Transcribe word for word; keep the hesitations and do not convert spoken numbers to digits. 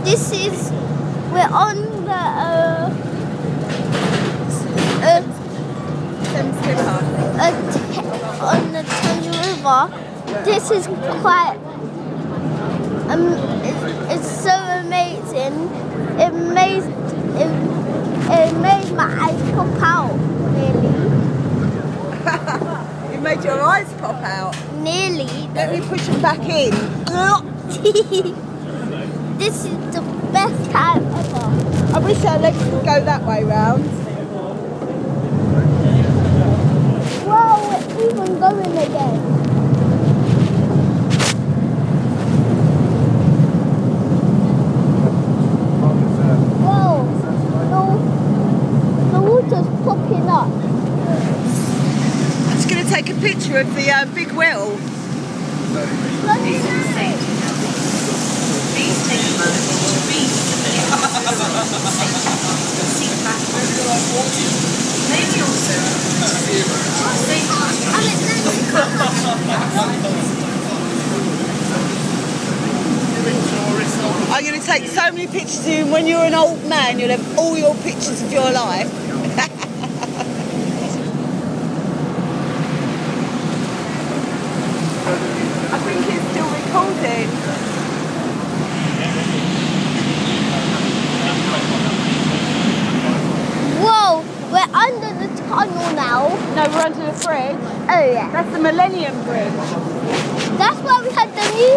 This is, we're on the, uh, uh, Thames River. uh, on the Thames River. This is quite, um, it's, it's so amazing. It made, it, it made my eyes pop out, nearly. It made your eyes pop out. Nearly. Let me push them back in. This is the best time ever. I wish our legs could go that way round. Wow, we're even going again. Whoa, the, the water's popping up. I'm just going to take a picture of the uh, big wheel. Please take a moment to read the seat back. Maybe also I'm going to take so many pictures of you, and when you're an old man, you'll have all your pictures of your life. I think it's still recording. Whoa, we're under the tunnel now. No, we're under the bridge. Oh yeah. That's the Millennium Bridge. That's why we had the new